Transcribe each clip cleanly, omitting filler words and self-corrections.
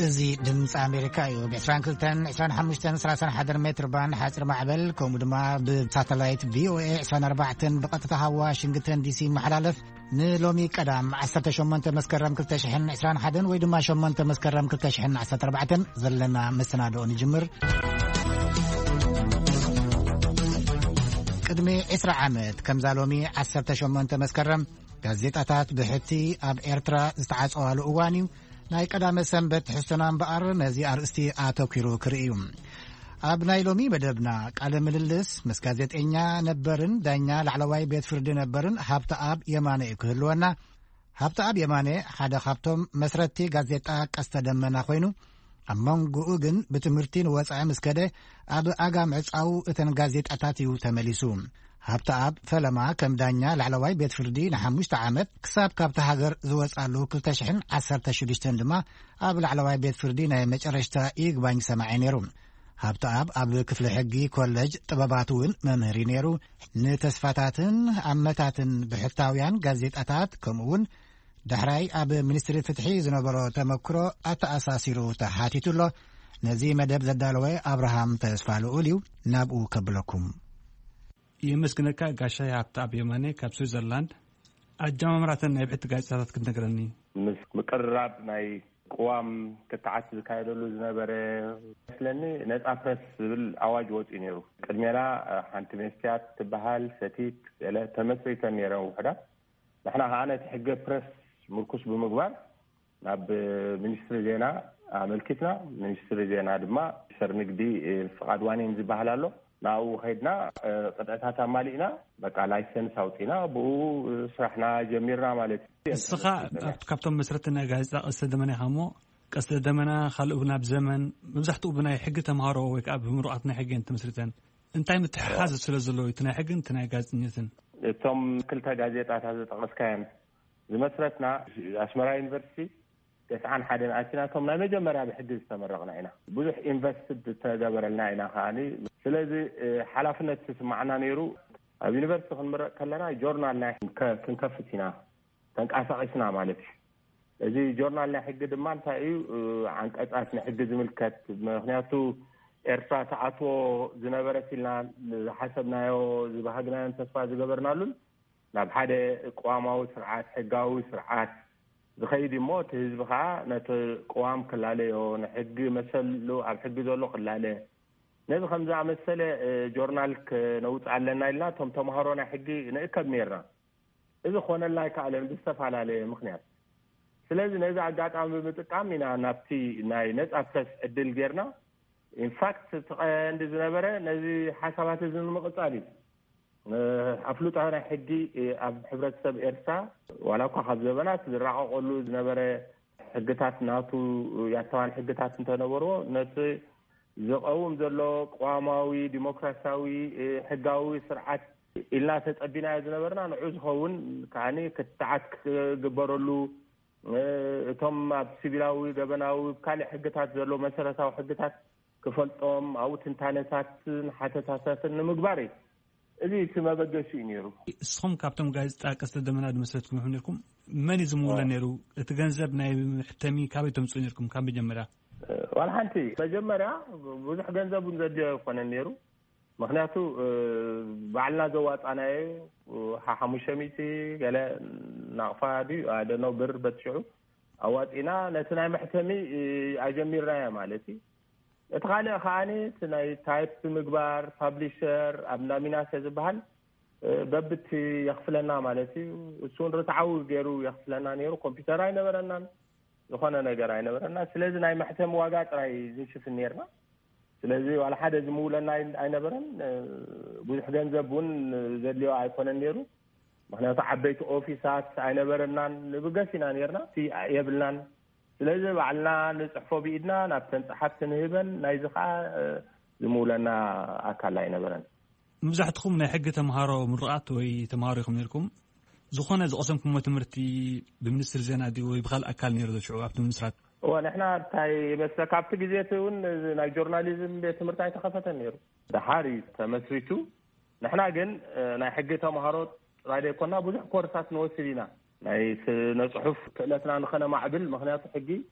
እዙي ድምፂ ኣሜሪካ እዩ ብ22 25 31 ሜትር ባንድ ሓፂር ማዕበል ከምኡ ድማ ብሳተላይት VOA 24 ብቐጥታ ዋሽንግተን ዲሲ መሓላለፍ ንሎሚ ቀዳም 18 መስከረም 2021 ወይ ድማ 8 መስከረም 2014 ዘለና መሰናድኦ ንጅምር። ቅድሚ 20 ዓመት ከምዛ ሎሚ 18 መስከረም ጋዜጣታት ብሕቲ ኣብ ኤርትራ ዝተዓጸዋሉ እዋን እዩ ናይ ቀዳመ ሰንበት ሕዝቶና እምበኣር ነዚ ኣርእስቲ ኣተኪሩ ክርእዩ። ኣብ ናይ ሎሚ መደብና ቃለ ምልልስ ምስ ጋዜጠኛ ነበርን ዳኛ ላዕለዋይ ቤት ፍርዲ ነበርን ሃብተኣብ የማነ እዩ ክህልወና። ሃብተኣብ የማነ ሓደ ካብቶም መስረቲ ጋዜጣ ቀስተ ደመና ኮይኑ ኣብ መንጉኡ ግን ብትምህርቲ ንወፃኢ ምስ ከደ ኣብ ኣጋም ዕፃው እተን ጋዜጣታት እዩ ተመሊሱ። ሃብተኣብ ፈለማ ከም ዳኛ ላዕለዋይ ቤት ፍርዲ ን5 ዓመት ክሳብ ካብቲ ሃገር ዝወፃሉ 2016 ድማ ኣብ ላዕለዋይ ቤት ፍርዲ ናይ መጨረሽታ ይግባኝ ሰማዒ ነይሩ። ሃብተኣብ ኣብ ክፍሊ ሕጊ ኮሌጅ ጥበባት እውን መምህሪ ነይሩ። ንተስፋታትን ኣመታትን ብሕታውያን ጋዜጣታት ከምኡውን ዳሕራይ ኣብ ሚኒስትሪ ፍትሒ ዝነበሮ ተመክሮ ኣተኣሳሲሩ ተሓቲቱሎ። ነዚ መደብ ዘዳለወ ኣብርሃም ተስፋ ልኡል እዩ። ናብኡ ከብለኩም የመስግነካ ጋሻይ ሃብተኣብ የማነ ካብ ስዊዘርላንድ ኣጀማምራተን ናይ ብሕቲ ጋዜጣታት ክትነግረኒ። ምስ ምቅርራብ ናይ ቅዋም ክትዓት ዝካየደሉ ዝነበረ ስለኒ ነፃ ፕረስ ዝብል ኣዋጅ ወፂኡ ነይሩ። ቅድሜና ሓንቲ መስትያት ትበሃል ሰቲት ተመስሪተን ነይረን ውሕዳት። ንሕና ከዓ ነቲ ሕጊ ፕረስ ምርኩስ ብምግባር ናብ ሚኒስትሪ ዜና ኣመልኪትና። ሚኒስትሪ ዜና ድማ ሰር ንግዲ ፍቃድ ዋኒን ዝበሃል ኣሎ። ናው ኸይድና ቅጥዕታት ኣማሊእና በቃ ላይሰንስ አውጢና ብኡ ስራሕና ጀሚርና ማለት እዩ። እስኻ ካብቶም መስረቲ ናይ ጋዜጣ ቀስተ ደመና ኢኻ ሞ ቀስተ ደመና ካልእ ብናብ ዘመን መብዛሕትኡ ብናይ ሕጊ ተምሃሮ ወይ ከዓ ብምሩቃት ናይ ሕጊ ተመስሪተን እንታይ ምትሓሓዝ ስለ ዘለዎ እቲ ናይ ሕጊን እቲ ናይ ጋዜጠኝነትን እቶም ክልተ ጋዜጣታት ዝጠቐስካየን ዝመስረትና ኣስመራ ዩኒቨርሲቲ 91 ኣቲናቶም ናይ መጀመርያ ብሕጊ ዝተመረቕና ኢና። ብዙሕ ኢንቨስትድ ተገበረልና ኢና ከዓኒ። ስለዚ ሓላፍነት ስማዕና ነይሩ። ኣብ ዩኒቨርሲቲ ክንመረቕ ከለና ጆርናል ናይ ክንከፍት ኢና ተንቀሳቒስና ማለት እዩ። እዚ ጆርናል ናይ ሕጊ ድማ እንታይ እዩ ዓንቀጻት ናይ ሕጊ ዝምልከት ምክንያቱ ኤርትራ ተኣትዎ ዝነበረት ኢልና ዝሓሰብናዮ ዝባሃግናዮን ተስፋ ዝገበርናሉን ናብ ሓደ ቅዋማዊ ስርዓት ሕጋዊ ስርዓት ዝኸይድ እሞ እቲ ህዝቢ ከዓ ነቲ ቅዋም ክላለዮ ንሕጊ መሰሉ ኣብ ሕጊ ዘሎ ክላለ ነዚ ከምዚ ኣመሰለ ጆርናል ክነውፅ ኣለና ኢልና እቶም ተምሃሮ ናይ ሕጊ ንእከብ ነርና። እዚ ኮነልና ኣይከኣለን ብዝተፈላለየ ምክንያት። ስለዚ ነዚ ኣጋጣሚ ብምጥቃም ኢና ናብቲ ናይ ነፃ ፕረስ ዕድል ጌርና። ኢንፋክት ተቐንዲ ዝነበረ ነዚ ሓሳባት እዚ ንምቕፃል እዩ። ኣፍሉጣ ናይ ሕጊ ኣብ ሕብረተሰብ ኤርትራ ዋላ እኳ ካብ ዘበናት ዝራቐቐሉ ዝነበረ ሕግታት ናቱ ያተዋን ሕግታት እንተነበርዎ ነቲ ዝቐውም ዘሎ ቅዋማዊ ዲሞክራሲያዊ ሕጋዊ ስርዓት ኢልና ተፀቢናዮ ዝነበርና ንዑ ዝኸውን ከዓኒ ክትዓት ክግበረሉ እቶም ኣብ ሲቪላዊ ገበናዊ ካልእ ሕግታት ዘሎ መሰረታዊ ሕግታት ክፈልጦም ኣብኡ ትንታነታትን ሓተታትን ንምግባር እዩ። እዚ መበገሲ እዩ ነይሩ። እስኹም ካብቶም ጋዜጣ ቀስተ ደመና ድመስረትኩም ይኹን ነርኩም መን እዩ ዝምውለ ነይሩ? እቲ ገንዘብ ናይ ሕተሚ ካበይ ተምፅኡ ነርኩም? ካብ መጀመርያ ዋላ ሓንቲ መጀመርያ ብዙሕ ገንዘቡን ዘድልዮ ኣይኮነን ነይሩ። ምክንያቱ ባዕልና ዘዋፃናዮ 500 ገለ ናቕፋ ድዩ ኣደኖ ብር በትሽዑ ኣዋፂና ነቲ ናይ መሕተሚ ኣጀሚርናዮ ማለት እዩ። እቲ ካልእ ከዓኒ ናይ ታይፕ ምግባር ፓብሊሸር ኣብ ላሚናስ ዝበሃል በብቲ የኽፍለና ማለት እዩ። እሱን ርትዓዊ ገይሩ የኽፍለና ነይሩ። ኮምፒውተር ኣይነበረናን ዝኾነ ነገር ኣይነበረና። ስለዚ ናይ መሕተሚ ዋጋ ጥራይ ዝሽፍን ነርና። ስለዚ ዋላ ሓደ ዝምውለና ኣይነበረን። ብዙሕ ገንዘብ እውን ዘድልዮ ኣይኮነን ነይሩ። ምክንያቱ ዓበይቲ ኦፊሳት ኣይነበረናን ንብገስ ኢና ነርና የብልናን። ስለዚ ባዕልና ንፅሕፎ ብኢድና ናብተን ፀሓፍቲ ንህበን ናይዚ ከዓ ዝምውለና ኣካል ኣይነበረን። መብዛሕትኩም ናይ ሕጊ ተምሃሮ ምሩቃት ወይ ተምሃሮ ኢኹም ነርኩም። ዝኾነ ዝቐሰምኩሞ ትምህርቲ ብሚኒስትሪ ዜና ድዩ ወይ ብካልእ ኣካል ነይሩ ዘሽዑ ኣብቲ ምስራት? ንሕና እንታይ ይመስለካ ኣብቲ ግዜ እውን ናይ ጆርናሊዝም ቤት ትምህርቲ ኣይተኸፈተን ነይሩ። ድሓር ተመስሪቱ ንሕና ግን ናይ ሕጊ ተምሃሮ ጥራይ ዘይኮና ብዙሕ ኮርሳት ንወስድ ኢና ናይ ስነ-ጽሑፍ ክእለትና ንኸነማዕብል። ምክንያቱ ሕጊ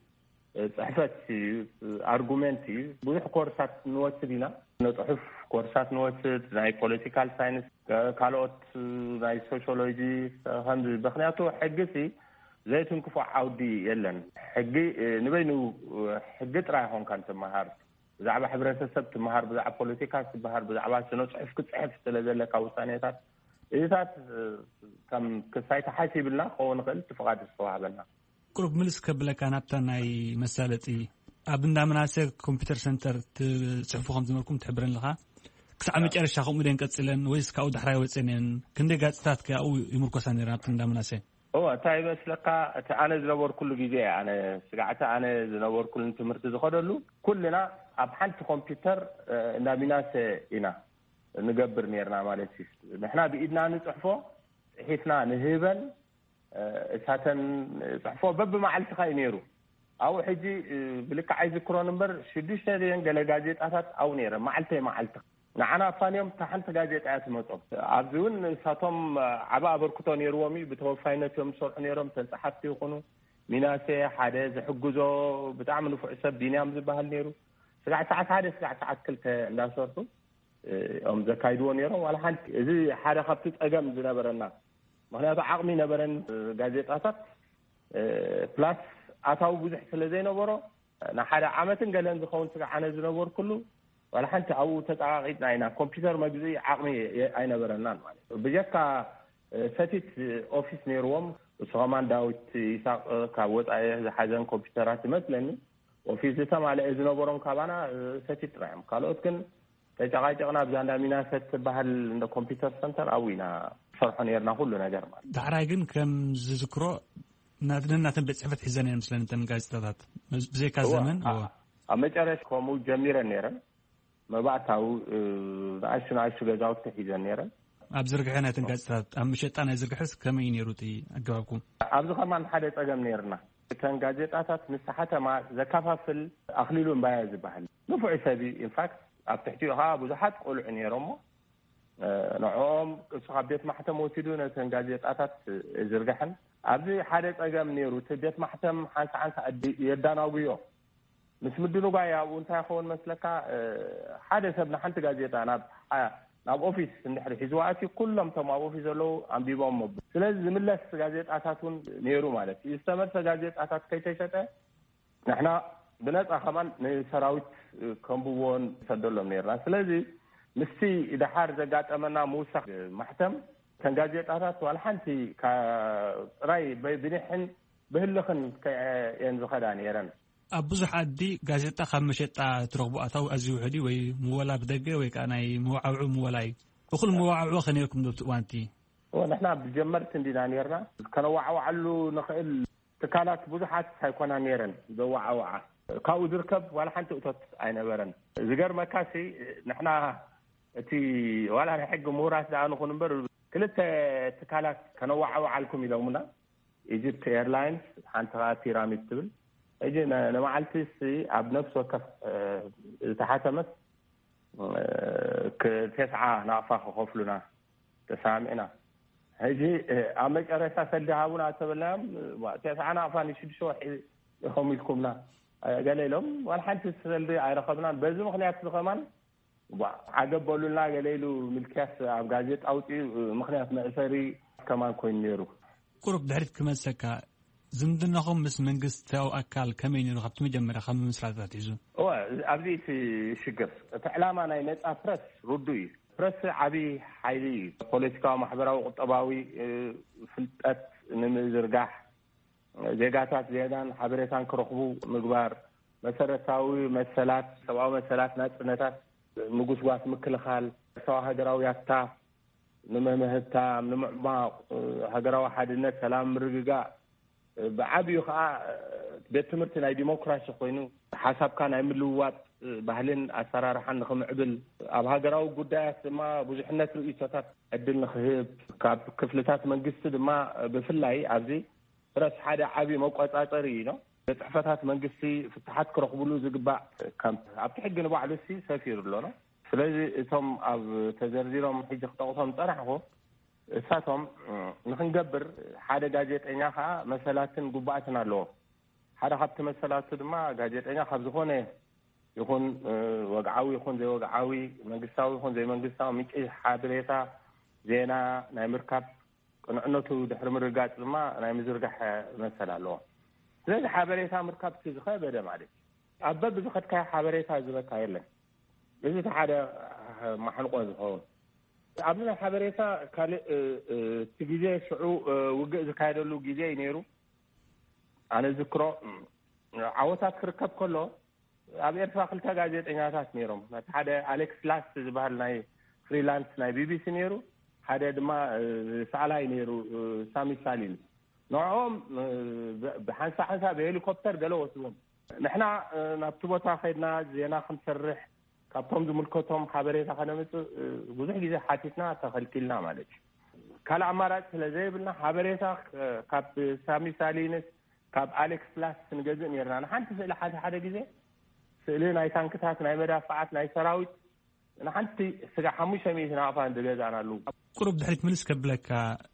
صحفت argumenti ብዙሕ ኮርሳት ንወስድና ንጽሑፍ ኮርሳት ንወስድ ናይ ፖለቲካል ሳይንስ ካልኦት ናይ ሶሺዮሎጂ ከምዚ ምክንያቱ ሕጊሲ ዘይትንክፎ ዓውዲ የለን ሕጊ ንበይኑ ሕጊ ጥራይ ሆንካ እንትመሃር ብዛዕባ ሕብረተሰብ ትመሃር ብዛዕባ ፖለቲካ ትመሃር ብዛዕባ ስነ ጽሑፍ ክትጽሕፍ ስለዘለካ ውሳኔታት እዚታት ከም ክሳይታ ሓሲብልና ኾን ክእል ትፈቃድ ዝተዋሃበና ቁርብ ምልስ ከብለካ ናብታ ናይ መሳለጢ ኣብ እንዳመናሰ ኮምፒውተር ሴንተር ትጽሕፉ ከም ዝመርኩም ትሕብረን ለኻ ክሳዕ መጨረሻ ከምኡ ደን ቀጽለን ወይስ ካብኡ ዳሕራይ ወጽነን ክንደይ ጋጽታት ከኡ ይምርኮሳ ነይራ ናብታ እንዳመናሰ እንታይ ይመስለካ እቲ ኣነ ዝነበሩ ኩሉ ግዜ ኣነ ስጋዕታ ኣነ ዝነበሩ ኩሉ ትምህርቲ ዝኸደሉ ኩልና ኣብ ሓንቲ ኮምፒውተር እንዳሚናሰ ኢና ንገብር ነርና ማለት እዩ ንሕና ብኢድና ንጽሕፎ ሒፍና ንህበን እሳተን ጽሕፎ በብመዓልቲ ኸይ ነይሩ ኣው ሕጂ ብልክዕ ኣይዝክሮን እምበር 6 ገለ ጋዜጣታት ኣው ነይረ መዓልቲ መዓልቲ ንዓና ፋንዮም ታሓንቲ ጋዜጣታት መጾም ኣብዚውን እሳቶም ዓባ ኣበርክቶ ነይርዎም ብተወፋይነት እዮም ሰርሑ ነይሮም ተንጸሓፍቲ ይኹኑ ሚናሴ ሓደ ዝሕግዞ ብጣዕሚ ንፉዕ ሰብ ቢንያም ዝበሃል ነይሩ ስጋዕ ሰዓት 1 ስጋዕ ሰዓት 2 እንዳሰርሑ ኦም ዘካይድዎ ነይሮም ዋላ ሓንቲ እዚ ሓደ ካብቲ ጸገም ዝነበረና ምክንያቱ ዓቕሚ ነበረን ጋዜጣታት ፕላስ ኣታው ብዙሕ ስለ ዘይነበሮ ንሓደ ዓመትን ገለን ዝኸውን ስጋዓነ ዝነበሩ ኩሉ ዋላ ሓንቲ ኣብኡ ተጠቃቂጥና ኢና ኮምፒውተር መግዚ ዓቕሚ ኣይነበረናን ማለት ብጀካ ሰቲት ኦፊስ ነይርዎም እሶማን ዳዊት ይሳቅ ካብ ወፃኢ ዝሓዘን ኮምፒውተራት ይመስለኒ ኦፊስ ዝተማልአ ዝነበሮም ካባና ሰቲት ጥራዮም ካልኦት ግን ተጨቃጨቅና ብዛንዳ ሚናሰት ትበሃል እንደ ኮምፒውተር ሰንተር ኣዊና ሰርሖ ነርና ሁሉ ነገር ማለት ዳሕራይ ግን ከም ዝዝክሮ ናትናትን ቤት ጽሕፈት ሒዘን እየን ምስለን እንተን ጋዜጣታት ብዘይካ ዘመን ኣብ መጨረሻ ከምኡ ጀሚረን ነይረን መባእታዊ ንኣሽቱ ገዛውቲ ሒዘን ነይረን ኣብ ዝርግሐ ናይተን ጋዜጣታት ኣብ መሸጣ ናይ ዝርግሐስ ከመይ ነይሩ እቲ ኣገባብኩም ኣብዚ ኸማን ሓደ ጸገም ነይርና እተን ጋዜጣታት ንስሓተማ ዘከፋፍል ኣኽሊሉ እምባያ ዝበሃል ንፉዕ ሰቢ ኢንፋክት ኣብ ትሕቲኡ ኸዓ ብዙሓት ቆልዑ ነይሮሞ ንዕኦም እሱ ካብ ቤት ማሕተም ወሲዱ ነተን ጋዜጣታት ዝርግሐን ኣብዚ ሓደ ጸገም ነይሩ እቲ ቤት ማሕተም ሓንሳ የዳናጉዮ ምስ ምድንጓይ ኣብኡ እንታይ ይኸውን መስለካ ሓደ ሰብ ንሓንቲ ጋዜጣ ናብ ኦፊስ እንድሕሪ ሒዝዋ ኣትዩ ኩሎም ቶም ኣብ ኦፊስ ዘለዉ ኣንቢቦም መቡ ስለዚ ዝምለስ ጋዜጣታት እውን ነይሩ ማለት እዩ ዝተመለሰ ጋዜጣታት ከይተሸጠ ንሕና ብነፃ ኸማን ንሰራዊት ከምብዎን ሰደሎም ነርና ስለዚ ምስቲ ድሓር ዘጋጠመና ምውሳኽ ማሕተም ተን ጋዜጣታት ዋላ ሓንቲ ጥራይ ብንሕን ብህልኽን ከየን ዝኸዳ ነይረን ኣብ ብዙሕ ዓዲ ጋዜጣ ካብ መሸጣ ትረኽቡ ኣታው ኣዝዩ ውሕዲ ወይ ምወላ ብደገ ወይ ከዓ ናይ መዋዓውዑ ምወላ እዩ እኹል መዋዓውዑ ኸነይርኩም ዶብቲ እዋንቲ ንሕና ብጀመርቲ እንዲና ነርና ከነዋዕዋዓሉ ንኽእል ትካላት ብዙሓት ኣይኮና ነይረን ዘዋዓውዓ ካብኡ ዝርከብ ዋላ ሓንቲ እቶት ኣይነበረን ዝገርመካሲ ንሕና እቲ ዋላ ናይ ሕጊ ምሁራት ዳኣ ንኹን እምበር ክልተ ትካላት ከነዋዕዋዓልኩም ኢሎሙና ኢጅፕት ኤርላይንስ ሓንቲ ኸዓ ፒራሚድ ትብል እጂ ንመዓልቲስ ኣብ ነፍሲ ወከፍ ዝተሓተመት 9 ናቕፋ ክኸፍሉና ተሳሚዕና ሕጂ ኣብ መጨረሻ ሰልዲሃቡና ተበልናዮም 9 ናቕፋ ን6 ወርሒ ኢኹም ኢልኩምና ገለ ኢሎም ዋላ ሓንቲ ሰልዲ ኣይረኸብናን በዚ ምክንያት ዝኸማን ዓገበሉና ገለ ኢሉ ምልክያስ ኣብ ጋዜጣ ኣውፂኡ ምክንያት መእሰሪ ከማን ኮይኑ ነይሩ ቁሩብ ድሕሪት ክመሰካ ዝምድናኹም ምስ መንግስታዊ ኣካል ከመይ ነይሩ ካብቲ መጀመርያ ካብ ምስራታት ሒዙ ኣብዚ እቲ ሽግር እቲ ዕላማ ናይ ነፃ ፕረስ ሩዱ እዩ ፕረስ ዓብይ ሓይሊ እዩ ፖለቲካዊ ማሕበራዊ ቁጠባዊ ፍልጠት ንምዝርጋሕ ዜጋታት ዜጋን ሓበሬታን ክረኽቡ ምግባር መሰረታዊ መሰላት ሰብኣዊ መሰላት ናጽነታት ምጉስጓስ ምክልኻል ሰው ሃገራውያታ ንመምህርታ ንምዕማቕ ሃገራዊ ሓድነት ሰላም ምርግጋእ ብዓብዩ ከዓ ቤት ትምህርቲ ናይ ዲሞክራሲ ኮይኑ ሓሳብካ ናይ ምልውዋጥ ባህልን ኣሰራርሓን ንኽምዕብል ኣብ ሃገራዊ ጉዳያት ድማ ብዙሕነት ርእይቶታት ዕድል ንኽህብ ካብ ክፍልታት መንግስቲ ድማ ብፍላይ ኣብዚ ፕረስ ሓደ ዓብይ መቆፃፀሪ እዩ ነው ጽሕፈታት መንግስቲ ፍትሓት ክረኽብሉ ዝግባእ ከም ኣብቲ ሕጊ ንባዕሉ ሰፊሩ ኣሎ ነው ስለዚ እቶም ኣብ ተዘርዚሮም ሕጂ ክጠቕሶም ፀራሕኹ እሳቶም ንኽንገብር ሓደ ጋዜጠኛ ከዓ መሰላትን ጉባእትን ኣለዎ ሓደ ካብቲ መሰላቱ ድማ ጋዜጠኛ ካብ ዝኾነ ይኹን ወግዓዊ ይኹን ዘይወግዓዊ መንግስታዊ ይኹን ዘይመንግስታዊ ምንጪ ሓበሬታ ዜና ናይ ምርካብ ቅንዕነቱ ድሕሪ ምርጋፅ ድማ ናይ ምዝርጋሕ መሰል ኣለዎ ስለዚ ሓበሬታ ምርካብ ዝኸበደ ማለት ኣብ በብዝኸድካዮ ሓበሬታ ዝበካ የለን እዚ ሓደ ማሕንቆ ዝኸውን ኣብዚ ናይ ሓበሬታ ካልእ እቲ ግዜ ሽዑ ውግእ ዝካየደሉ ግዜ እዩ ነይሩ ኣነ ዝክሮ ዓወታት ክርከብ ከሎ ኣብ ኤርትራ ክልተ ጋዜጠኛታት ነይሮም ሓደ ኣሌክስ ላስ ዝበሃል ናይ ፍሪላንስ ናይ ቢቢሲ ነይሩ ሓደ ድማ ሳላይ ነይሩ ሳሚ ሳሊን ንዕኦም ብሓንሳ ብሄሊኮፕተር ገለ ወስዶም ንሕና ናብቲ ቦታ ከይድና ዜና ክንሰርሕ ካብቶም ዝምልከቶም ሓበሬታ ከነምፅእ ብዙሕ ግዜ ሓቲትና ተኸልኪልና ማለት እዩ ካልእ ኣማራጭ ስለዘይብልና ሓበሬታ ካብ ሳሚ ሳሊንስ ካብ ኣሌክስ ላስ ንገዝእ ነርና ንሓንቲ ስእሊ ሓደ ግዜ ስእሊ ናይ ታንክታት ናይ መዳፍዓት ናይ ሰራዊት ንሓንቲ ስጋ 500 ናፋ እንደገዛናሉ ቁሩብ ድሕሪት ምልስ ከብለካ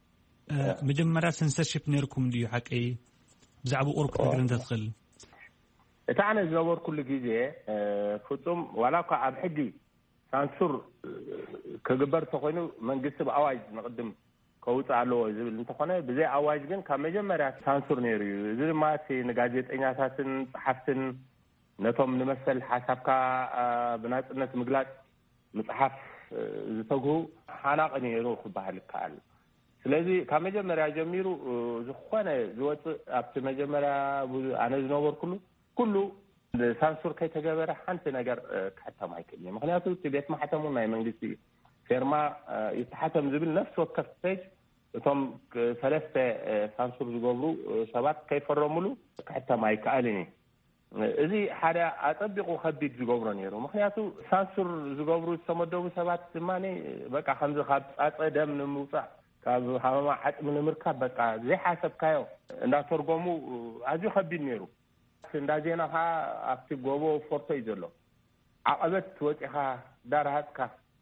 መጀመርያ ሰንሰርሺፕ ነርኩም ድዩ ሓቂ ብዛዕባ ቁሩብ ክትነግረን ትኽእል እቲ ኣነ ዝነበሩ ኩሉ ግዜ ፍጹም ዋላ እኳ ኣብ ሕጊ ሳንሱር ክግበር ተኮይኑ መንግስቲ ብኣዋጅ ንቅድም ከውፅእ ኣለዎ ዝብል እንተኾነ ብዘይ ኣዋጅ ግን ካብ መጀመርያ ሳንሱር ነይሩ እዩ እዚ ድማ እቲ ንጋዜጠኛታትን ጸሓፍትን ነቶም ንመሰል ሓሳብካ ብናጽነት ምግላጽ ምጽሓፍ ዝተግሁ ሓናቕ ነይሩ ክበሃል ይከኣል ስለዚ ካብ መጀመርያ ጀሚሩ ዝኾነ ዝወፅእ ኣብቲ መጀመርያ ኣነ ዝነበሩ ኩሉ ሳንሱር ከይተገበረ ሓንቲ ነገር ክሕተም ኣይክእልን ምክንያቱ እቲ ቤት ማሕተሙ ናይ መንግስቲ ፌርማ ይተሓተም ዝብል ነፍሲ ወከፍ ፔጅ እቶም ሰለስተ ሳንሱር ዝገብሩ ሰባት ከይፈረሙሉ ክሕተም ኣይከኣልን እዚ ሓደ ኣጠቢቁ ከቢድ ዝገብሮ ነይሩ ምክንያቱ ሳንሱር ዝገብሩ ዝተመደቡ ሰባት ድማኒ በቃ ከምዚ ካብ ፃፀ ደም ንምውፃእ ካብ ሃመማ ዓጥሚ ንምርካብ በቃ ዘይሓሰብካዮ እንዳተርጎሙ ኣዝዩ ከቢድ ነይሩ እንዳዜና ከዓ ኣብቲ ጎቦ ፎርቶ እዩ ዘሎ ዓቐበት ወፂኻ ዳርሃትካ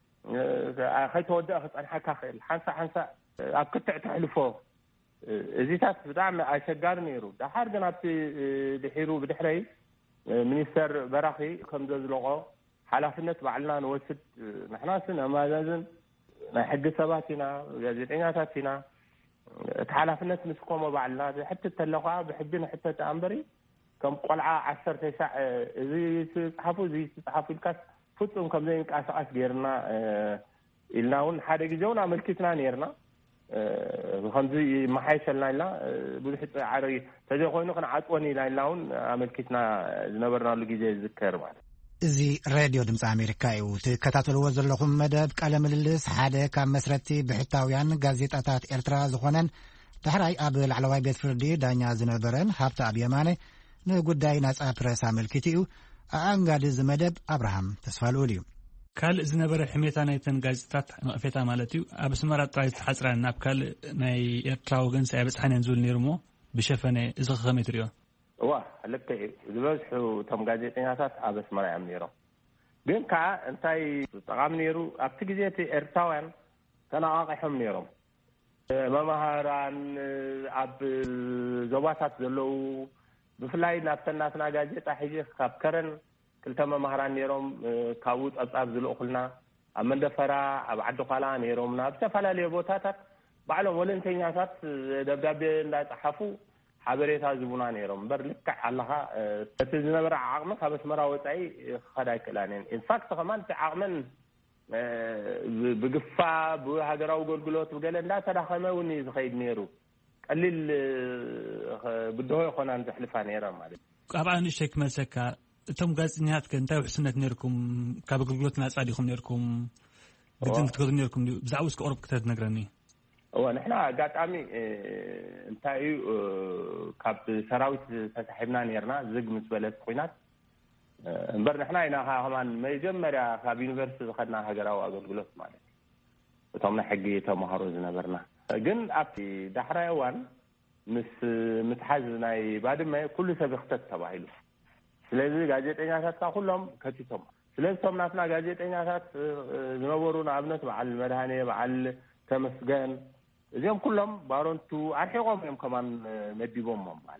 ከይተወድአ ክፀንሐካ ክእል ሓንሳ ኣብ ክትዕ ተሕልፎ እዚታት ብጣዕሚ ኣሸጋሪ ነይሩ ዳሓር ግን ኣብቲ ድሒሩ ብድሕረይ ሚኒስተር በራኺ ከምዘ ዝለቆ ሓላፍነት ባዕልና ንወስድ ንሕናስ ነማዛዝን ናይ ሕጊ ሰባት ኢና ጋዜጠኛታት ኢና እቲ ሓላፍነት ንስኮሞ ባዕልና ዝሕትት ተለኻ ብሕቢ ንሕተት ኣንበሪ ከም ቆልዓ 10 ሳዕ እዚ ጽሓፉ ኢልካስ ፍጹም ከም ዘይንቃሳቀስ ጌርና ኢልና እውን ሓደ ግዜ እውን ኣመልኪትና ነርና ከምዚ መሓይሸልና ኢልና ብዙሕ ዓረይ ተዘይኮይኑ ክንዓፅወን ኢልና እውን ኣመልኪትና ዝነበርናሉ ግዜ ዝዝከር ማለት እዚ ሬድዮ ድምፂ ኣሜሪካ እዩ ትከታተልዎ ዘለኹም መደብ ቃለ ምልልስ ሓደ ካብ መስረቲ ብሕታውያን ጋዜጣታት ኤርትራ ዝኾነን ዳሕራይ ኣብ ላዕለዋይ ቤት ፍርዲ ዳኛ ዝነበረን ሃብቲ ኣብ የማነ ንጉዳይ ናጻ ፕረስ ኣመልኪት እዩ ኣንጋዲ ዝመደብ ኣብርሃም ተስፋልኡል እዩ ካልእ ዝነበረ ሕሜታ ናይተን ጋዜጣታት መቕፌታ ማለት እዩ ኣብ ኣስመራ ጥራይ ተሓፅረን ናብ ካልእ ናይ ኤርትራ ወገን ሳይበፅሓነን ዝብል ነይሩ ሞ ብሸፈነ እዚ ከመይ ትሪኦ ዋ ልክ ዝበዝሑ እቶም ጋዜጠኛታት ኣብ ኣስመራ እዮም ነይሮም ግን ከዓ እንታይ ጠቃሚ ነይሩ ኣብቲ ግዜ እቲ ኤርትራውያን ተነቃቂሖም ነይሮም መምሃራን ኣብ ዞባታት ዘለው ብፍላይ ናብተናትና ጋዜጣ ሕጂ ካብ ከረን ክልተ መምሃራን ነይሮም ካብኡ ፀብፃብ ዝልእኹልና ኣብ መንደፈራ ኣብ ዓዲ ኋላ ነይሮምና ኣብ ዝተፈላለዩ ቦታታት ባዕሎም ወለንተኛታት ደብዳቤ እንዳፀሓፉ ሓበሬታ ዝቡና ነይሮም እምበር ልክዕ ኣለኻ እቲ ዝነበረ ዓቕሚ ካብ ኣስመራ ወፃኢ ክኸዳ ኣይክእላንን ኢንፋክት ከማን እቲ ዓቕመን ብግፋ ብሃገራዊ ኣገልግሎት ብገለ እንዳተዳኸመ እውን ዝኸይድ ነይሩ ቀሊል ብድሆ ይኮናን ዘሕልፋ ነይረን ማለት ኣብ ንእሽተይ ክመልሰካ እቶም ጋዜጠኛታት እንታይ ውሕስነት ነርኩም ካብ ኣገልግሎት ናፃ ዲኹም ነርኩም ግድን ክትገዙ ነርኩም ብዛዕባ እስከ ቁርብ ክትነግረኒ ንሕና ኣጋጣሚ እንታይ እዩ ካብ ሰራዊት ተሳሒብና ነርና ዝግ ምስ በለት ኩናት እምበር ንሕና ኢና ከማን መጀመርያ ካብ ዩኒቨርሲቲ ዝኸድና ሃገራዊ ኣገልግሎት ማለት እቶም ናይ ሕጊ ተምሃሮ ዝነበርና ግን ኣብቲ ዳሕራይ እዋን ምስ ምትሓዝ ናይ ባድመ ኩሉ ሰብ ይኽተት ተባሂሉ ስለዚ ጋዜጠኛታት ኩሎም ከቲቶም ስለዚቶም ናትና ጋዜጠኛታት ዝነበሩ ንኣብነት በዓል መድሃኔ በዓል ተመስገን እዚኦም ኩሎም ባሮንቱ ኣርሒቆም እዮም ከማን መዲቦም ማለት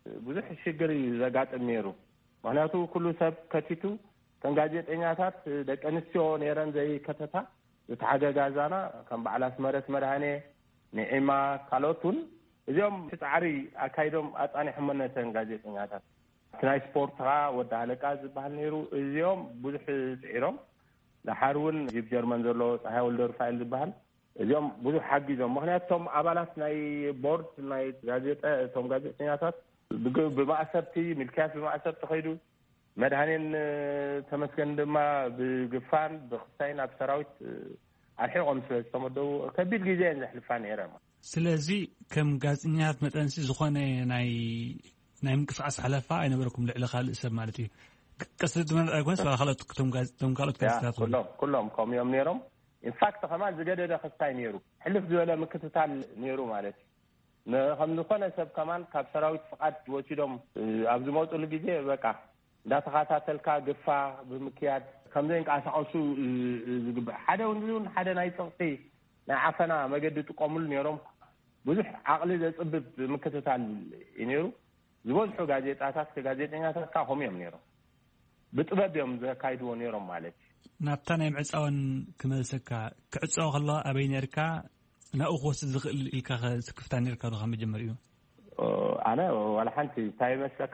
ብዙሕ ሽግር ዘጋጥም ነይሩ ምክንያቱ ኩሉ ሰብ ከቲቱ ተንጋዜጠኛታት ደቂ ኣንስትዮ ነረን ዘይከተታ ዝተሓገጋዛና ከም በዓል ኣስመረት መድሃኔ ንዒማ ካልኦቱን እዚኦም ጻዕሪ ኣካይዶም ኣጻኒሖም ተንጋዜጠኛታት ናይ ስፖርት ወዲ ሃለቃ ዝበሃል ነይሩ እዚኦም ብዙሕ ጽዒሮም ለሓርውን ጂብ ጀርመን ዘሎ ፀሓይ ወልደ ሩፋኤል ዝበሃል እዚኦም ብዙሕ ሓጊዞም ምክንያቱም ኣባላት ናይ ቦርድ ናይ ጋዜጣ ቶም ጋዜጠኛታት ብማእሰርቲ ሚልክያት ብማእሰርቲ ኸይዱ መድሃኔን ተመስገን ድማ ብግፋን ብክሳይን ኣብ ሰራዊት ኣልሒቆም ስለዝተመደቡ ከቢድ ግዜ ዘሕልፋ ነይረ ስለዚ ከም ጋዜጠኛታት መጠንሲ ዝኾነ ናይ ምንቅስቃስ ሓለፋ ኣይነበረኩም ልዕሊ ካልእ ሰብ ማለት እዩ ቀስተ ድመና ኣይኮነስ ካልኦት ቶም ካልኦት ጋዜጣታት ኩሎም ከምዮም ነይሮም ኢንፋክት ከማን ዝገደደ ክስታይ ነይሩ ሕልፍ ዝበለ ምክትታል ነይሩ ማለት ከም ዝኾነ ሰብ ከማን ካብ ሰራዊት ፍቃድ ወሲዶም ኣብ ዝመፅሉ ግዜ በቃ እንዳተኸታተልካ ግፋ ብምክያድ ከምዘ እንቃሳቀሱ ዝግባእ ሓደ እውን ሓደ ናይ ፀቕጢ ናይ ዓፈና መገዲ ጥቀሙሉ ነይሮም ብዙሕ ዓቕሊ ዘፅብብ ምክትታል ነይሩ ዝበዝሑ ጋዜጣታት ጋዜጠኛታት ከምዮም ነይሮም ብጥበብ እዮም ዘካይድዎ ነይሮም ማለት ናብታ ናይ ምዕፃውን ክመልሰካ ክዕፀው ከሎ ኣበይ ነርካ ናኡ ክወስድ ዝኽእል ኢልካ ክፍታ ነርካ ዶ ከም መጀመር እዩ ኣነ ዋላ ሓንቲ እንታይ መስለካ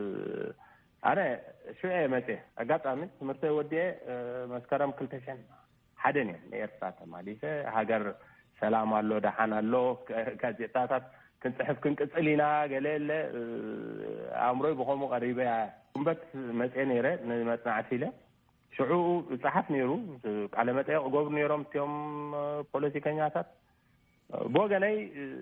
ኣነ ሽዑ መፀ ኣጋጣሚ ትምህርቲ ወዲኤ መስከረም 2001 እየ ንኤርትራ ተማሊሰ ሃገር ሰላም ኣሎ ደሓን ኣሎ ጋዜጣታት ክንፅሕፍ ክንቅፅል ኢና ገለለ ኣእምሮይ ብኸምኡ ቀሪበ ኩምበት መፀ ነይረ ንመፅናዕቲ ኢለ ሽዑ ፀሓፍ ነይሩ ቃለ መጠይቅ ገብሩ ነይሮም እትዮም ፖለቲከኛታት ብወገነይ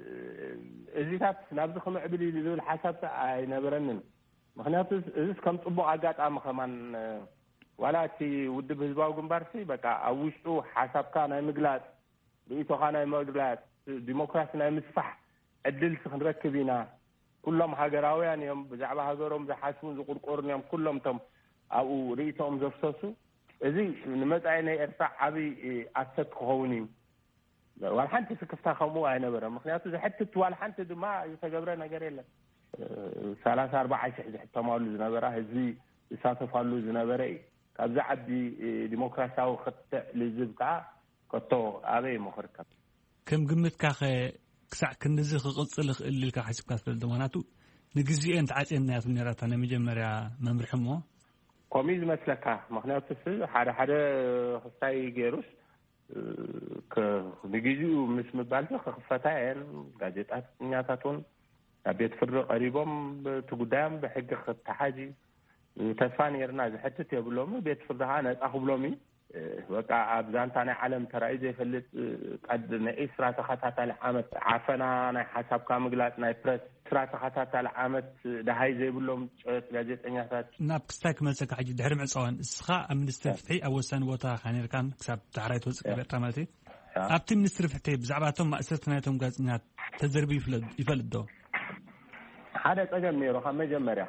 እዚታት ናብዚ ክምዕብል ኢሉ ዝብል ሓሳብ ኣይነበረንን ምክንያቱ እዚ ከም ፅቡቅ ኣጋጣሚ ከማን ዋላ እቲ ውድብ ህዝባዊ ግንባርሲ በቃ ኣብ ውሽጡ ሓሳብካ ናይ ምግላፅ ብኢቶኻ ናይ ምግላፅ ዲሞክራሲ ናይ ምስፋሕ ዕድል ክንረክብ ኢና ኩሎም ሃገራውያን እዮም ብዛዕባ ሃገሮም ዝሓስቡን ዝቁርቆሩን እዮም ኩሎም ቶም ኣብኡ ርእይቶኦም ዘፍሰሱ እዚ ንመጻኢ ናይ ኤርትራ ዓብይ ኣሰት ክኸውን እዩ ዋላ ሓንቲ ክፍታ ከምኡ ኣይነበረ ምክንያቱ ዝሕትት ዋላ ሓንቲ ድማ ዝተገብረ ነገር የለን 34 ሺሕ ዝሕተማሉ ዝነበረ ህዝቢ ዝሳተፋሉ ዝነበረ ካብዛ ዓዲ ዲሞክራሲያዊ ክትዕ ልዝብ ከዓ ከቶ ኣበይ ምኽርከብ ከም ግምትካ ክሳዕ ክንዚ ክቕፅል ክእል ኢልካ ሓሲብካ ትፈልጥ ምክንያቱ ንግዚአን ተዓፅየናያት ነራታ ናይ መጀመርያ መምርሕሞ ከምኡ ዝመስለካ ምክንያቱ ሓደ ክስታይ ገይሩስ ንግዚኡ ምስ ምባልቲ ክኽፈታ እየን ጋዜጣኛታት እውን ኣብ ቤት ፍርዲ ቀሪቦም እቲ ጉዳዮም ብሕጊ ክትሓዚ ተስፋ ነርና ዝሕትት የብሎም ቤት ፍርዲ ከዓ ነፃ ክብሎም እዩ በቃ ኣብ ዛንታ ናይ ዓለም ተራእዩ ዘይፈልጥ ቀድ ናይ እስራ ተኸታታሊ ዓመት ዓፈና ናይ ሓሳብካ ምግላፅ ናይ ፕረስ እስራ ተኸታታሊ ዓመት ዳሃይ ዘይብሎም ጨት ጋዜጠኛታት ናብ ክስታይ ክመልሰካ ሕጂ ድሕሪ ምዕፃውን እስኻ ኣብ ሚኒስትሪ ፍትሒ ኣብ ወሳኒ ቦታ ካነርካን ክሳብ ዳሕራይ ትወፅእ ገበርታ ማለት እዩ ኣብቲ ሚኒስትሪ ፍትሒ ብዛዕባ እቶም ማእሰርቲ ናይቶም ጋዜጠኛታት ተዘርቢ ይፈልጥ ዶ ሓደ ፀገም ነይሩ ካብ መጀመርያ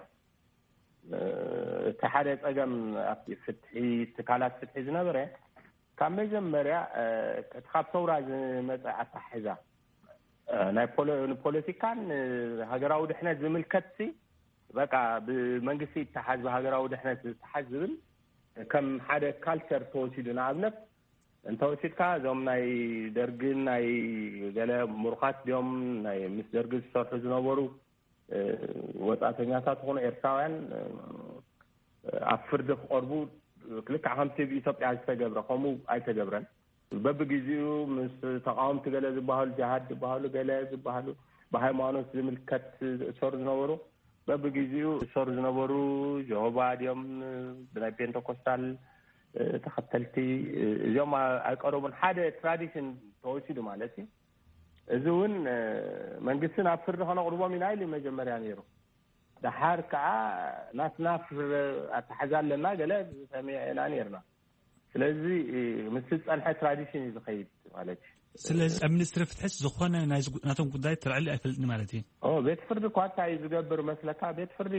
እቲ ሓደ ፀገም ኣብቲ ፍትሒ ትካላት ፍትሒ ዝነበረ ካብ መጀመርያ ካብ ሰውራ ዝመፀ ኣታሕዛ ናይ ፖለቲካን ሃገራዊ ድሕነት ዝምልከት በቃ ብመንግስቲ ይተሓዝ ብሃገራዊ ድሕነት ዝተሓዝ ዝብል ከም ሓደ ካልቸር ተወሲዱ ንኣብነት እንተወሲድካ እዞም ናይ ደርግን ናይ ገለ ምሩኻት ዲኦም ናይ ምስ ደርጊ ዝሰርሑ ዝነበሩ ወጣተኛታት ኾኑ ኤርትራውያን ኣብ ፍርዲ ክቐርቡ ክልክዕ ከምቲ ብኢትዮጵያ ዝተገብረ ከምኡ ኣይተገብረን በብግዚኡ ምስ ተቃወምቲ ገለ ዝበሃሉ ጅሃድ ዝበሃሉ ገለ ዝበሃሉ ብሃይማኖት ዝምልከት ዝእሰሩ ዝነበሩ በብግዚኡ ዝእሰሩ ዝነበሩ ጀሆባ ድዮም ብናይ ፔንቴኮስታል ተኸተልቲ እዚኦም ኣይቀረቡን ሓደ ትራዲሽን ተወሲዱ ማለት እዩ እዚ እውን መንግስትን ኣብ ፍርዲ ከነቕርቦም ኢና ኢሉ መጀመርያ ነይሩ ድሓር ከዓ ናትና ኣተሓዛ ኣለና ገለ ሰሚዕና ነርና ስለዚ ምስ ፀንሐ ትራዲሽን እዩ ዝኸይድ ማለት እዩ ስለዚ ኣብ ሚኒስትሪ ፍትሕስ ዝኾነ ናቶም ጉዳይ ተልዕሊ ኣይፈልጥኒ ማለት እዩ ቤት ፍርዲ እኳ እንታይ እዩ ዝገብር መስለካ ቤት ፍርዲ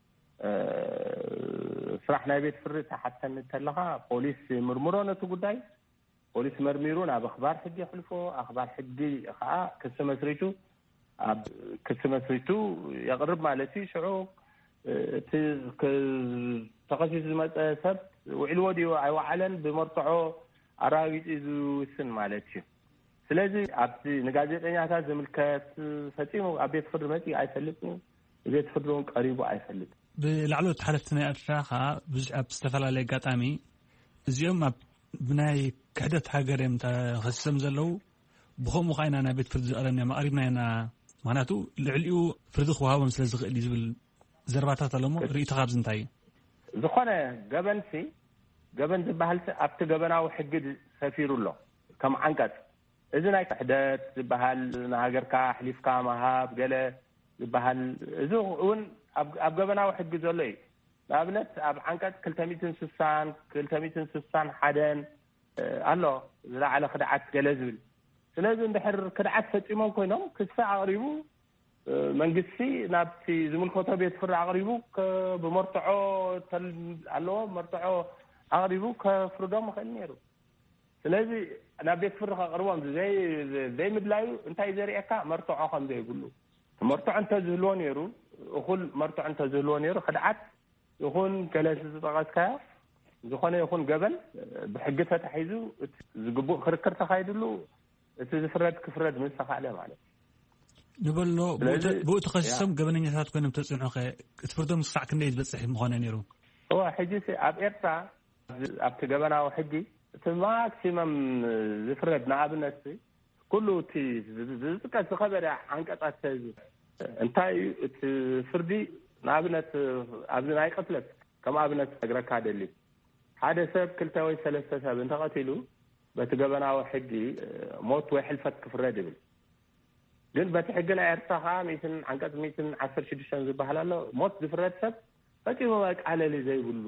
ስራሕ ናይ ቤት ፍርዲ ተሓተኒ እንተለካ ፖሊስ ምርምሮ ነቲ ጉዳይ ፖሊስ መርሚሩ ናብ ኣኽባር ሕጊ ይሕልፎ ኣኽባር ሕጊ ከዓ ክስ መስሪቱ كسمسيتو يقرب مالتي شعو تقشيش المسأسب وعلودي وعلن بمرتعو أراويت إذو السن مالتي سلازي أبتي نقاجت أني أتاز ملكات فتيمو أبيت فرمتي أيسلتني أبيت فرمون قريبو أيسلت بالعلو تحلفتنا أرشاخة بزعب استفلا لي قطامي زيوم بناي كحدة حاجر يمتا خسم زلو بخوم خاينا أنا بيت فرد أرني ما قريبنا أنا معناته لعليو فرد خوها ومسلز اللي زبل زرباتات لمو ريت خابز انتاي زخونه جبن زبحال أبت جبنا وحجد سفير الله كم عنكت إذا ناي حدث زبحال نهاجر كا حليف كا مهاب جلا زبحال إذا ون أب جبنا وحجد زلي لابنت أب عنكت كل تميتن سسان حدن الله لا على خدعات جلازل لازم بحر خدعات فتيمون كوينهم كسفة عقريبو منقسي نابتي زمن خطب يتفرع عقريبو بمرتعو الله مرتعو عقريبو كفرقام خلنيرو لازم نابتي يتفرع عقربهم زي مدلايو انتاي زريعكا مرتعو خم زي يقولوا مرتعو انت زهلون يرو أقول مرتعو انت زهلون يرو خدعات يكون كلاس تقاسكا زخونه يكون قبل بحقتها تحيزو زقبو خركر تخايدلو تزفرد كفرد من سخاله ማለት نبلو بو تخصصم قبلنيات كنم تصنعو تفردم الساعه كنيت بصح مخونه نيرو هو حجي اب ايرتا اب تجبنا وحجي ماكسيمم زفرد نابنت كله تي زكا خبر عنقطات تزي انتي فردي نابنت ابناي قتلت كما ابنت اجرك هادلي هذا سبب كلتا وي ثلاثه سبب انت قتلو بتجبنا وحجي موت وحلفت كفردبل ግን በትሕግና ኤርትራኻ ሚትን አንቀጽ ሚትን 16 ዝበሃላሎ ሞት ዝፍረድ ሰብ ፈፂሞ ቃለሊ ዘይብሉ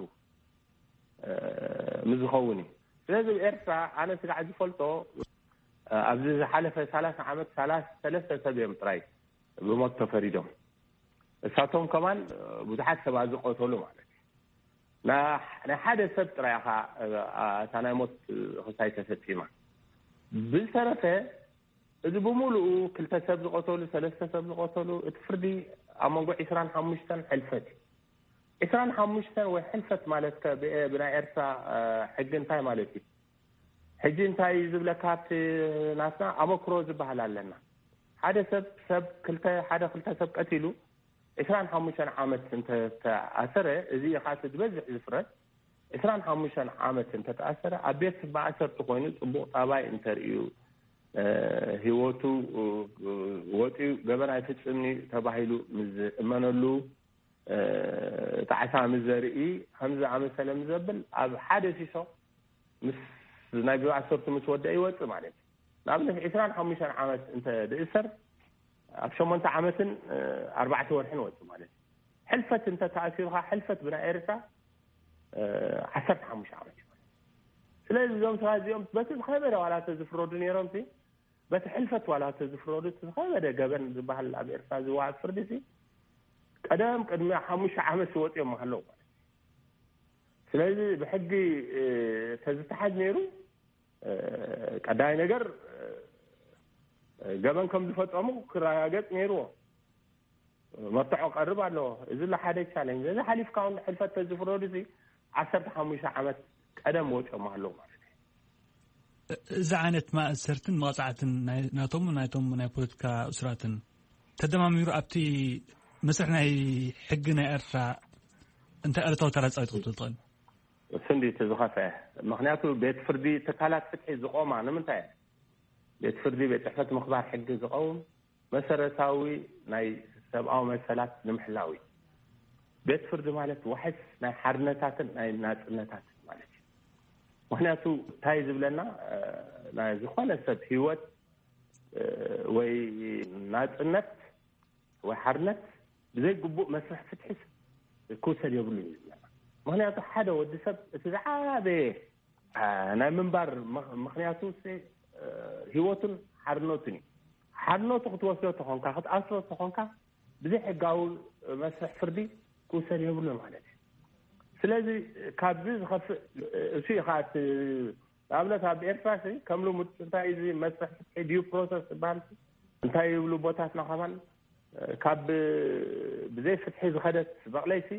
ምዝኸውን ስለዚ ኤርትራ ኣነ ስጋዕ ዝፈልጦ ኣብዚ ዝሓለፈ 30 ዓመት 3 ሰብ እዮም ጥራይ ብሞት ተፈሪዶም እሳቶም ከማን ብዙሓት ሰባት ዝቆተሉ ማለት ናይ ሓደ ሰብ ጥራይኻ ታናይ ሞት ክሳይ ተፈፂማ ብሰረፈ إذا بمولو كل تسبب قتلوا 3 تسبب قتلوا تفردي أمانجو 25 حلفت 25 وحلفت مالتك بنا إرسا حجن تاي مالتي حجن تاي يزبلك هات ناسنا أمكروز بحال لنا هذا سب كل تسبب قتلوا 25 عامت انت تأثره إذا خاصة بزح الفرد 25 عامت انت تأثره أبيت 17 تقوينه طبق طباي انتريو هيوتو وطي جبنا يفتشني تباهيلو منلو تعسى مزرئي همزة عام سلام زبل أب حادث شو مس ناجوا عصرت مسودة يوطي معناه نعمل في 25 عامت أنت دئسر أبشو ما أنت عامتن 4 ورحين وطي معناه حلفت أنت تأثيرها حلفت بنا إرسا 15 عامت سلازم يوم هذا يوم بس الخبر ولا تزفرودني رمتي بس حلفت ولا تزفرودت خبر جبن زبال الأبير فازوا واحد فردتي قدام 5 عامت وقت يوم هلو سلازم بحقي تزتحد نيرو قداي نجر جبن كم دفتامو كراجت نيرو مرتعو قرب له إذا لا حدا يشالين إذا حليف كان حلفت تزفرودتي 15 عامت قدام وقت يوم هلو زعانت ما أسرتن مقاطعتن ناتهم ناي بوليتيكا أسراتن تدماميرو أبتي مسرنا حقنا إرفع أنت أرتو ترى صايت قلتن سندي تزخفه مخنياتو بيت فردي تكالات فتحي زقوم أنا منتهي بيت فردي بيت حفت مخبار حق زقوم مسرتاوي ناي 7 مسالات نمحلاوي بيت فردي مالت وحس ناي حرنتاتن ناي ناصنتات مخنياتو تاي زبلنا لا زخونه سب هيوت وي ناصنت وحرنت بزي قبو مسرح فتحس كوسل يبلو مخنياتو حدا ود سب تزعابه انا منبر مخنياتو سي هيوتن حرنوت قطوسو تخونكا خط اسرو تخونكا بزي حقاو مسرح فردي كوسل يبلو مالتي سلازي كابز خف شيء خاص عملت هذا إرفاسي كملوا متنتهي مسح ديو بروسس بالس እንታይ ይብሉ ቦታትና ኸማን ካብ ብዘይ ፍትሒ ዝኸደት በቕለይቲ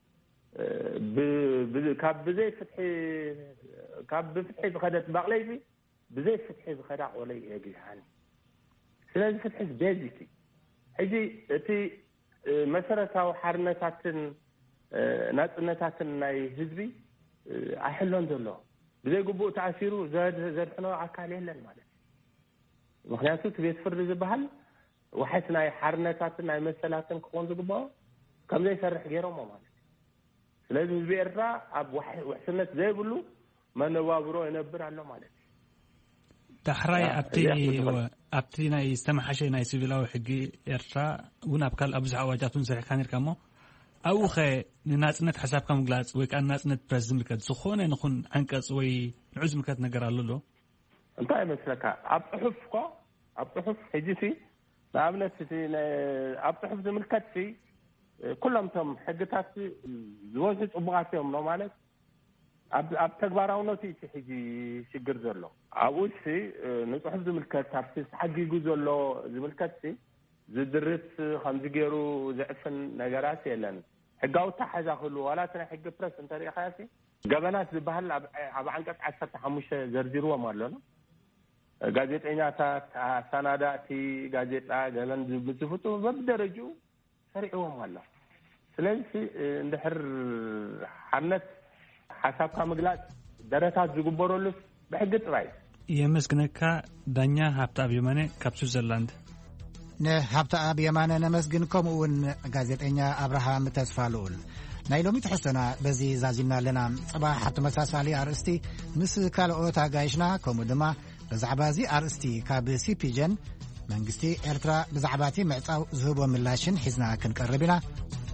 ካብ ብዘይ ፍትሒ ካብ ብፍትሒ ዝኸደት በቕለይቲ ብዘይ ፍትሒ ዝኸዳ ቆለይ የግዛኒ ስለዚ ፍትሒ ቤዚክ ሕጂ እቲ መሰረታዊ ሓርነታትን ናጽነታትን ናይ ህዝቢ ኣይሕሎን ዘሎ ብዘይ ግቡእ ተኣሲሩ ዘድሕኖ ኣካል የለን ማለት ምክንያቱ ቤት ፍርዲ ዝበሃል ወሓት ናይ ሓርነታትን ናይ መሰላትን ክኾን ዝግብኦ ከም ዘይሰርሕ ገይሮሞ ማለት ስለዚ ህዝቢ ኤርትራ ኣብ ውሕስነት ዘይብሉ መነባብሮ ይነብር ኣሎ ማለት ተሕራይ ኣብቲ ናይ ዝተመሓሸ ናይ ሲቪላዊ ሕጊ ኤርትራ እውን ኣብ ካልእ ብዙሕ ኣዋጃት እውን ሰሪሕካ ነርካ እሞ ኣብኡ ኸ ንናጽነት ሓሳብካ ምግላጽ ወይ ከዓ ናጽነት ፕረስ ዝምልከት ዝኾነ ንኹን ዓንቀጽ ወይ ንዑ ዝምልከት ነገር ኣሎ ዶ እንታይ መስለካ ኣብ ፅሑፍ ሕጂሲ ንኣብነት ኣብ ፅሑፍ ዝምልከት ኩሎም ቶም ሕግታት ዝወፁ ፅቡቃት እዮም ነው ማለት ኣብ ተግባራውነቱ ሕጂ ሽግር ዘሎ ኣብኡ ንፅሑፍ ዝምልከት ኣብቲ ሓጊጉ ዘሎ ዝምልከት ዝድርስ ከምዚ ገይሩ ዝዕፍን ነገራት የለን ሕጋዊ ታሕዛ ክህሉ ዋላ ናይ ሕጊ ፕረስ እንተሪእኻሲ ገበናት ዝበሃል ኣብ ዓንቀጽ 15 ዘርዚርዎም ኣሎና ጋዜጠኛታት ሰናዳእቲ ጋዜጣ ገበን ዝፍቱ በብደረጃኡ ሰሪዕዎም ኣላ ስለዚ እንድሕር ሓርነት ሓሳብካ ምግላጽ ደረታት ዝግበረሉስ ብሕጊ ጥራይ የመስግነካ ዳኛ ሃብተኣብ የማነ ካብ ስዊዘርላንድ ንሃብተኣብ የማነ ነመስግን ከምኡውን ጋዜጠኛ አብርሃም ተስፋልኡል ናይ ሎሚ ትሕዝቶና በዚ ዛዚምና ኣለና ጽባሕ ኣብ ተመሳሳሊ ኣርእስቲ ምስ ካልኦት ኣጋይሽና ከምኡ ድማ ብዛዕባ እዚ ኣርእስቲ ካብ ሲፒጀን መንግስቲ ኤርትራ ብዛዕባ እቲ ምዕጻው ዝህቦ ምላሽን ሒዝና ክንቀርብ ኢና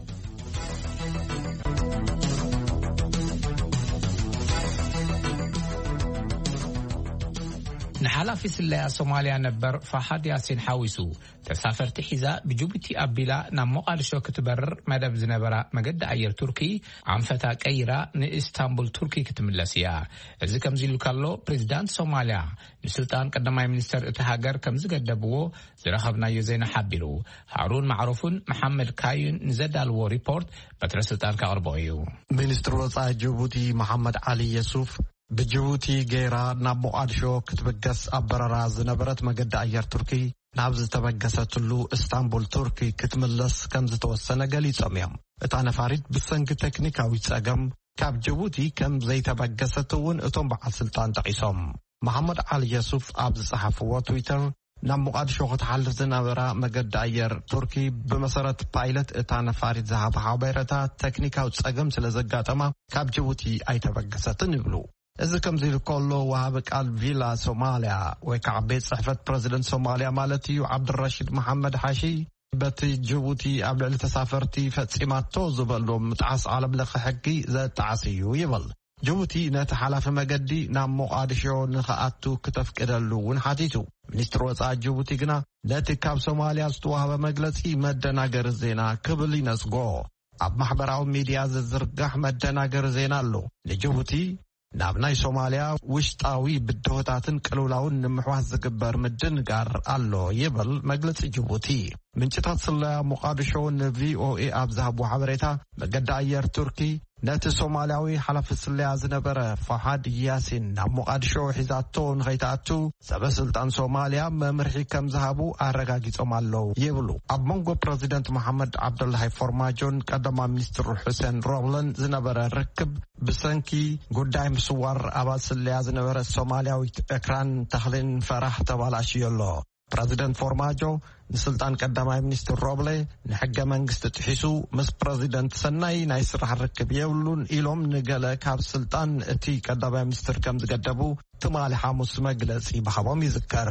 ንሓላፊ ስለያ ሶማሊያ ነበር ፋሓድ ያሲን ሓዊሱ ተሳፈርቲ ሒዛ ብጅቡቲ ኣቢላ ናብ ሞቃዲሾ ክትበርር መደብ ዝነበራ መገዲ ኣየር ቱርኪ ዓንፈታ ቀይራ ንኢስታንቡል ቱርኪ ክትምለስ እያ እዚ ከምዚ ኢሉ ካሎ ፕሬዚዳንት ሶማሊያ ንስልጣን ቀዳማይ ሚኒስተር እቲ ሃገር ከም ዝገደብዎ ዝረኸብናዮ ዜና ሓቢሩ ሃሩን ማዕሩፍን መሐመድ ካዩን ንዘዳልዎ ሪፖርት በትረ ስልጣን ካቅርቦ እዩ ሚኒስትር ወፃኢ ጅቡቲ መሐመድ ዓሊ የሱፍ ብጅቡቲ ገይራ ናብ ሞቃዲሾ ክትበገስ ኣበረራ ዝነበረት መገዲ ኣየር ቱርኪ ናብ ዝተበገሰትሉ ኢስታንቡል ቱርኪ ክትምለስ ከም ዝተወሰነ ገሊፆም እዮም እታ ነፋሪት ብሰንኪ ቴክኒካዊ ፀገም ካብ ጅቡቲ ከም ዘይተበገሰት እውን እቶም በዓል ስልጣን ጠቂሶም መሐመድ ዓሊ የሱፍ ኣብ ዝፀሓፍዎ ትዊተር ናብ ሞቃዲሾ ክትሓልፍ ዝነበራ መገዲ ኣየር ቱርኪ ብመሰረት ፓይለት እታ ነፋሪት ዝሃበ ሓበሬታ ቴክኒካዊ ፀገም ስለ ዘጋጠማ ካብ ጅቡቲ ኣይተበገሰትን ይብሉ እዚ ከምዚ ኢሉ ከሎ ወሃቢ ቃል ቪላ ሶማሊያ ወይ ከዓ ቤት ጽሕፈት ፕሬዚደንት ሶማሊያ ማለት እዩ ዓብድራሺድ መሐመድ ሓሺ በቲ ጅቡቲ ኣብ ልዕሊ ተሳፈርቲ ፈጺማቶ ዝበሎም ምጥዓስ ዓለም ለኸ ሕጊ ዘጣዓስ እዩ ይብል ጅቡቲ ነቲ ሓላፊ መገዲ ናብ ሞቃዲሾ ንኽኣቱ ክተፍቅደሉ እውን ሓቲቱ ሚኒስትር ወፃኢ ጅቡቲ ግና ነቲ ካብ ሶማሊያ ዝተዋህበ መግለጺ መደናገሪ ዜና ክብል ይነስጎ ኣብ ማሕበራዊ ሚድያ ዝዝርጋሕ መደናገሪ ዜና ኣሎ ንጅቡቲ ናብ ናይ ሶማሊያ ውሽጣዊ ብድሆታትን ቅልውላውን ንምሕዋስ ዝግበር ምድንጋር ኣሎ ይብል መግለፂ ጅቡቲ ምንጭታት ስለያ ሞቃዲሾ ንቪኦኤ ኣብ ዝሃቡ ሓበሬታ መገዲ ኣየር ቱርኪ ነቲ ሶማሊያዊ ሓላፊ ስለያ ዝነበረ ፋሓድ ያሲን ናብ ሞቃዲሾ ሒዛቶ ንኸይተኣቱ ሰበስልጣን ሶማሊያ መምርሒ ከም ዝሃቡ ኣረጋጊጾም ኣለው ይብሉ ኣብ መንጎ ፕሬዚደንት መሐመድ ዓብዱላሂ ፎርማጆን ቀዳማ ሚኒስትር ሑሴን ሮብለን ዝነበረ ርክብ ብሰንኪ ጉዳይ ምስዋር ኣባል ስለያ ዝነበረ ሶማሊያዊት ኤክራን ተኽሊን ፈራህ ተባላሽየሎ ፕሬዚደንት ፎርማጆ ንስልጣን ቀዳማይ ሚኒስትር ሮብለ ንሕገ መንግስቲ ጥሒሱ ምስ ፕሬዚደንት ሰናይ ናይ ስራሕ ርክብ የብሉን ኢሎም ንገለ ካብ ስልጣን እቲ ቀዳማይ ሚኒስትር ከም ዝገደቡ ትማሊ ሐሙስ መግለፂ ብሃቦም ይዝከር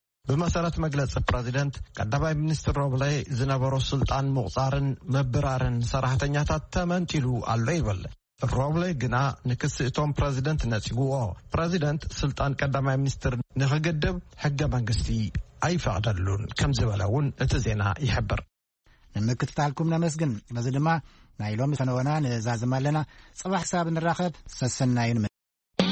ብመሰረት መግለፂ ፕሬዚደንት ቀዳማይ ሚኒስትር ሮብለ ዝነበሮ ስልጣን ምቁፃርን መብራርን ሰራሕተኛታት ተመንጢሉ ኣሎ ይብል ሮብለ ግና ንክሲ እቶም ፕሬዚደንት ነፂጉዎ ፕሬዚደንት ስልጣን ቀዳማይ ሚኒስትር ንኽገድብ ሕገ መንግስቲ ኣይፈቅደሉን ከም ዝበለውን እቲ ዜና ይሕብር ንምክትታልኩም ነመስግን በዚ ድማ ናይ ሎሚ ሰነወና ንዛዝም ኣለና ጽባሕ ክሳብ ንራኸብ ሰሰናይን